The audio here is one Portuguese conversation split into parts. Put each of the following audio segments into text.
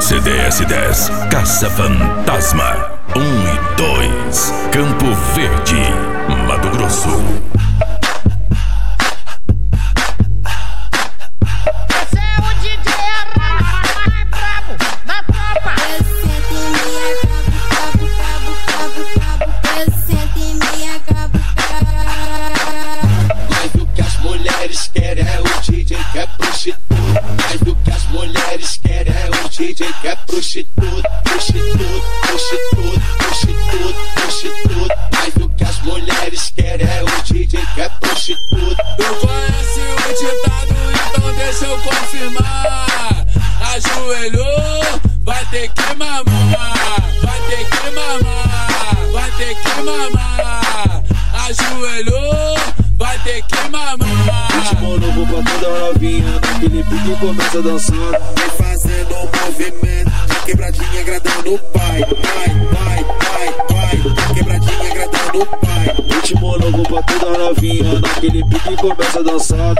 CDS-10, Caça Fantasma 1 e 2, Campo Verde, Mato Grosso. Esse é o DJ mais brabo da tropa. Eu sento em minha eu sento em minha Mais do que as mulheres querem é o DJ que é prostituto. Mais do que as mulheres querem é o DJ que é prostituto. Prostituto, prostituto, prostituto, prostituto. Mais do que as mulheres querem é o DJ que é prostituto. Tu conhece o ditado, então deixa eu confirmar. Ajoelhou, vai ter que mamar. Vai ter que mamar, vai ter que mamar. Ajoelhou, vai ter que mamar. Ritmo novo pra toda novinha, naquele pique começa dançando. Vem fazendo um movimento, quebradinha agradando o pai. Vai, vai, vai, vai, quebradinha agradando o pai. Ritmo novo pra toda novinha, naquele pique começa dançando.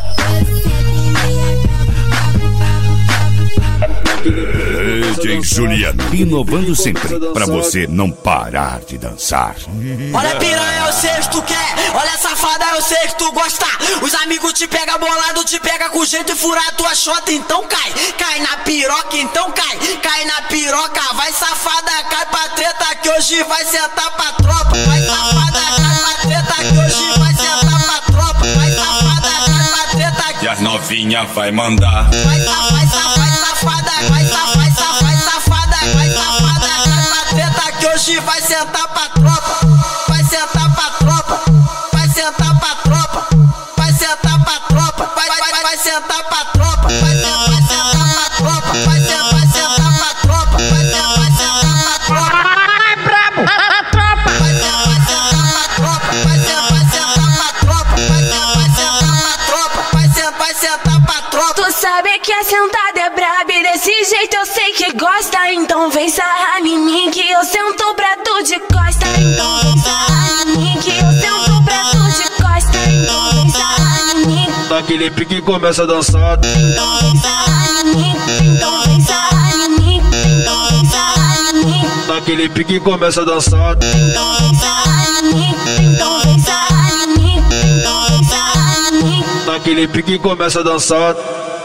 DJ Juliano, inovando sempre, pra você não parar de dançar. Olha piranha, eu sei que tu quer. Olha safada, eu sei que tu gosta. Os amigos te pega bolado, te pega com jeito e fura a tua xota, então cai. Cai na piroca, então cai. Cai na piroca, vai safada, cai pra treta que hoje vai sentar pra tropa. Vai safada, cai pra treta que hoje vai sentar pra tropa. Vai safada, cai pra treta que... E as novinha vai mandar. Vai safada, vai safada, cai pra treta que hoje vai sentar pra tropa. Vai sentar pra tropa, vai sentar pra tropa, vai sentar pra tropa, vai sentar pra tropa, vai sentar pra tropa, vai sentar pra tropa, vai sentar pra tropa. Mais brabo da tropa. Vai sentar pra tropa, vai sentar pra tropa, vai sentar pra tropa, vai sentar pra tropa. Tu sabe que a sentada é braba e desse jeito eu sei que gosta. Então vem sarrar em mim que eu sento pra tu de costa. Então vem sarrar em mim que eu sento pra tu de costa. Então vem sarrar em mim. Naquele pique começa a dançar. Então vem sarrar em mim. Então vem sarrar em mim. Então vem sarrar em mim. Naquele pique começa a dançar. Então vem sarrar em mim. Então vem sarrar em mim. Então vem sarrar em mim. Naquele pique começa a dançar.